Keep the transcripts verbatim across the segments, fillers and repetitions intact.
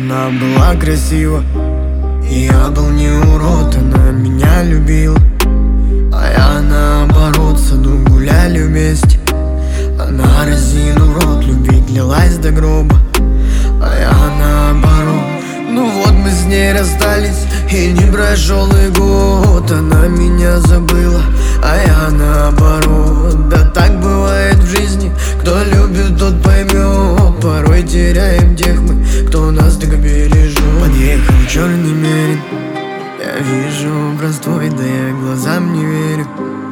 Она была красива, и я был не урод. Она меня любила, а я наоборот. В саду гуляли вместе, она разинув рот. Любви длилась до гроба, а я наоборот. Ну вот мы с ней расстались, и не прошел и год. Она меня забыла, а я наоборот. Да так бывает в жизни, кто любит, тот поймет. Порой теряем тех мы, кто нас так бережет. Подъехал черный мерин, я вижу образ твой, да я глазам не верю.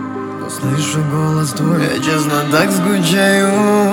Но слышу голос твой, я честно так скучаю,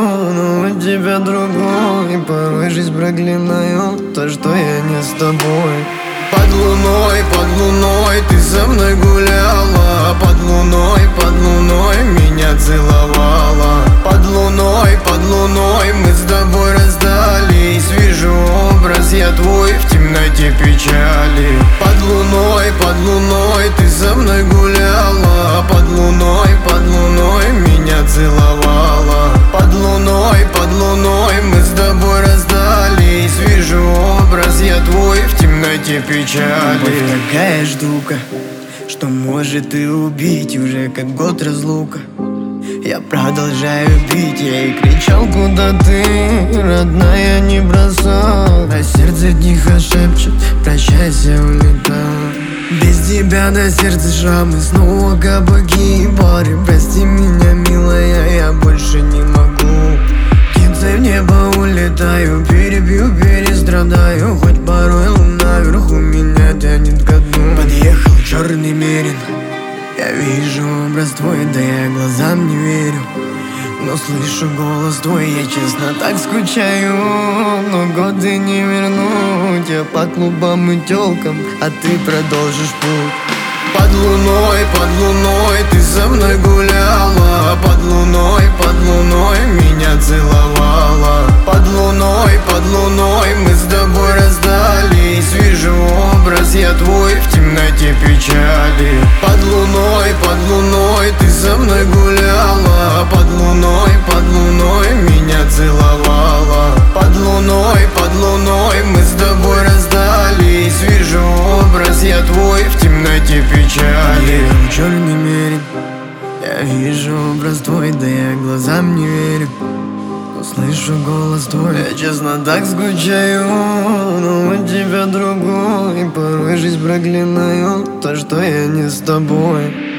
но у тебя другой. И порой жизнь проклинаю то, что я не с тобой. Под луной, под луной ты со мной гуляла. Под луной, под луной меня целовала. Под луной, под луной мы с тобой расстались. Вижу образ я твой в темноте печали. Под луной, под луной ты со мной гуляла. Под луной, под луной меня целовала. Под луной, под луной мы с тобой расстались. Вижу образ я твой в темноте печали. Любовь такая штука, что может и убить. Уже как год разлука, я продолжаю пить. Я и кричал, куда ты, родная, не бросал. А сердце тихо шепчет, прощайся, улетай. Без тебя на сердце шрамы, снова кабаки и бары. Прости меня, милая, я больше не могу. Птицей в небо улетаю, перебью, перестрадаю. Хоть порой луна вверху меня тянет ко дну. Подъехал черный мерин, я вижу образ твой, да я глазам не верю. Но слышу голос твой, я честно так скучаю. Но годы не вернуть, я по клубам и тёлкам, а ты продолжишь путь. Под луной, под луной ты со мной гуляла. Под луной, под луной меня целовала. Под луной, под луной мы с тобой расстались. Вижу образ я твой в темноте печали. Под луной, под луной ты со мной гуляла. Под луной, под луной меня целовала. Под луной, под луной мы с тобой расстались. Вижу образ я твой в темноте печали. Подъехал черный мерин, я вижу образ твой, да я глазам не верю. Но слышу голос твой, я честно так скучаю, но у тебя другой. И порой жизнь проклинаю то, что я не с тобой.